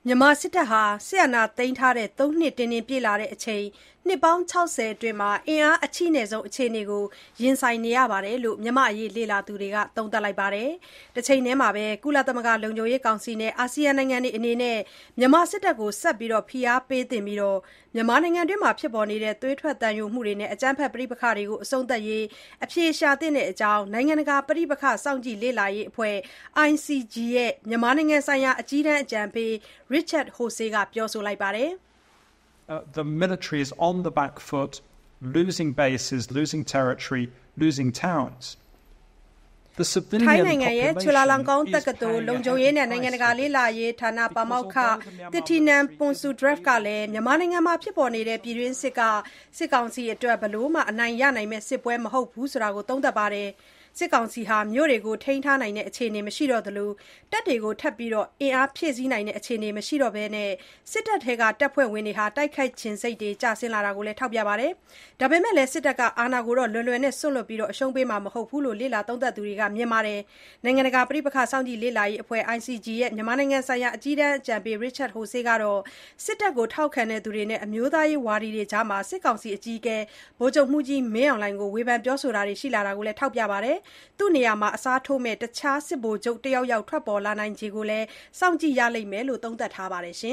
မြန်မာစစ်တပ်ဟာစစ်အာဏာသိမ်းထားတဲ့3နှစ်တင်းတင်းပြည့်လာချိန်နှစ်ပေါင်း60အတွင်းအင်အားအချိနဲ့ဆုံးအခြေအနေကိုရင်ဆိုင်နေရတယ်လို့မြန်မာ့အရေးလေ့လာသူတွေကသုံးသပ်လိုက်ပါတယ်။တချိန်တည်းမှာပဲကုလသမဂ္ဂလုံခြုံရေးကောင်စီနဲ့အာဆီယံနိုင်ငံတွေအနေနဲ့မြန်မာစစ်တပ်ကိုဆက်ပြီးဖိအားပေးသင့်ပြီးမြန်မာနိုင်ငံတွင်းဖြစ်ပေါ်နေတဲ့သွေးထွက်သံယိုမှုတွေနဲ့အကြမ်းဖက်ပဋိပက္ခတွေကိုအဆုံးသတ်ရေးအဖြေရှာသင့်တဲ့အကြောင်းနိုင်ငံတကာပဋိပက္ခစောင့်ကြည့်လေ့လာရေးအဖွဲ့ ICG ရဲ့မြန်မာနိုင်ငံဆိုင်ရာအကြီးတန်းအကြံပေး Richard Horsey ကပြောဆိုလိုက်ပါတယ်။ The military is on the back foot, losing bases, losing territory, losing towns. ထိုင်းနိုင်ငံရဲ့ချူလာလောင်ကောင်းတက္ကသိုလ်လုံခြုံရေးနဲ့နိုင်ငံတကာလေ့လာရေးဌာနပါမောက္ခ Thitinan Pongsudhirak ကလည်းမြန်မာနိုင်ငံမှာဖြစ်ပေါ်နေတဲ့ပြည်တွင်းစစ်ကစစ်ကောင်စီအတွက်ဘယ်လိုမှအနိုင်ရနိုင်မယ့်စစ်ပွဲမဟုတ်ဘူးလို့သုံးသပ်ပါတယ်။စစ်ကောင်စီဟာမြို့တွေကိုထိန်းထားနိုင်တဲ့အခြေအနေမရှိတော့သလိုတပ်တွေကိုထပ်ပြီးအင်အားဖြည့်ဆည်းနိုင်တဲ့အခြေအနေမရှိတော့ဘဲစစ်တပ်ထဲကတပ်ဖွဲ့ဝင်တွေတိုက်ခိုက်ချင်စိတ်တွေကျဆင်းလာတာကိုလည်းထောက်ပြပါတယ်။ဒါပေမဲ့လည်းစစ်တပ်ကအာဏာကိုလွယ်လွယ်နဲ့စွန့်လွတ်ပြီးအရှုံးပေးမှာမဟုတ်ဘူးလို့လေ့လာသုံးသပ်သူတွေကမြင်ပါတယ်။နိုင်ငံတကာပဋိပက္ခစောင့်ကြည့်လေ့လာရေးအဖွဲ့ ICG ရဲ့မြန်မာနိုင်ငံဆိုင်ရာအကြီးတန်းအကြံပေး Richard Horsey ကတော့စစ်တပ်ကိုထောက်ခံသူတွေနဲ့အမျိုးသားရေးဝါဒီတွေကြားစစ်ကောင်စီအကြီးအကဲဗိုလ်ချုပ်မှူးကြီးမင်းအောင်လှိုင်ကိုဝေဖန်ပြောဆိုတာတွေရှိလာတာကိုလည်းထောက်ပြပါတယ်။သူ့နေရာမှာအစားထိုးမဲ့တခြားစစ်ဗိုလ်ချုပ်တယောက်ထွက်ပေါ်လာနိုင်ခြေကိုလည်းစောင့်ကြည့်ရလိမ့်မယ်လို့သုံးသပ်ထားပါတယ်